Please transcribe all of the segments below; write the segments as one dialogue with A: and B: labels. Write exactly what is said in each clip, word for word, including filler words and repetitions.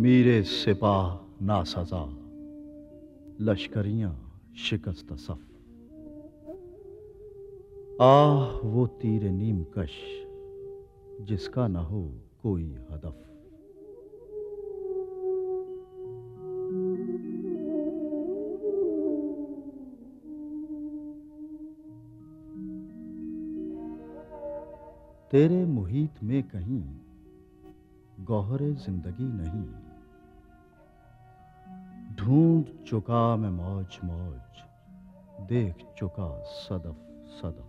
A: मीरे सिपाह नासजा, लश्करियां शिकस्त सफ। आह वो तीर नीम कश जिसका न हो कोई हदफ। तेरे मुहीत में कहीं गौहरे जिंदगी नहीं, ढूंढ चुका मैं मौज मौज, देख चुका सदफ सदफ।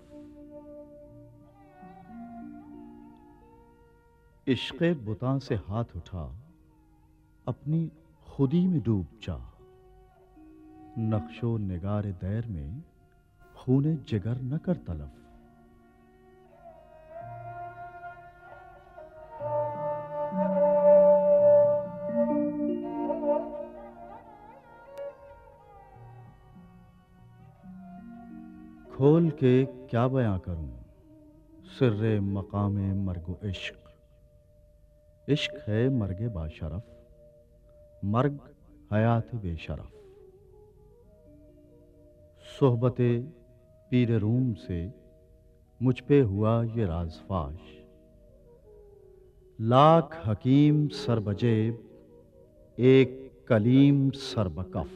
A: इश्क़े बुतां से हाथ उठा, अपनी खुदी में डूब जा। नक्शो निगार दैर में खूने जिगर न कर तलफ। खोल के क्या बयां करूं सिर्रे मकामे मर्गो इश्क। इश्क है मर्गे बाशरफ, मर्ग हयात बेशरफ। सोहबते पीर रूम से मुझ पे हुआ ये राज़फाश। लाख हकीम सरबजेब, एक कलीम सरबकफ।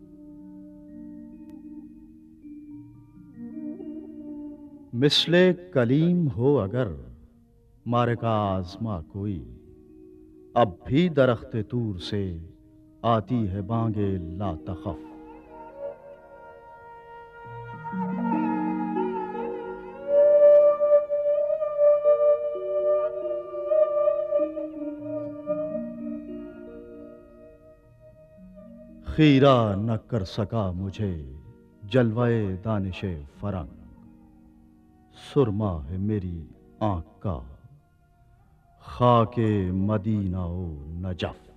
A: मिसले कलीम हो अगर मारका आज़मा कोई, अब भी दरख्ते तूर से आती है बांगे ला तखफ। खीरा न कर सका मुझे जलवाए दानिशे फरंग। सुरमा है मेरी आंख का खाके मदीना ओ नजफ।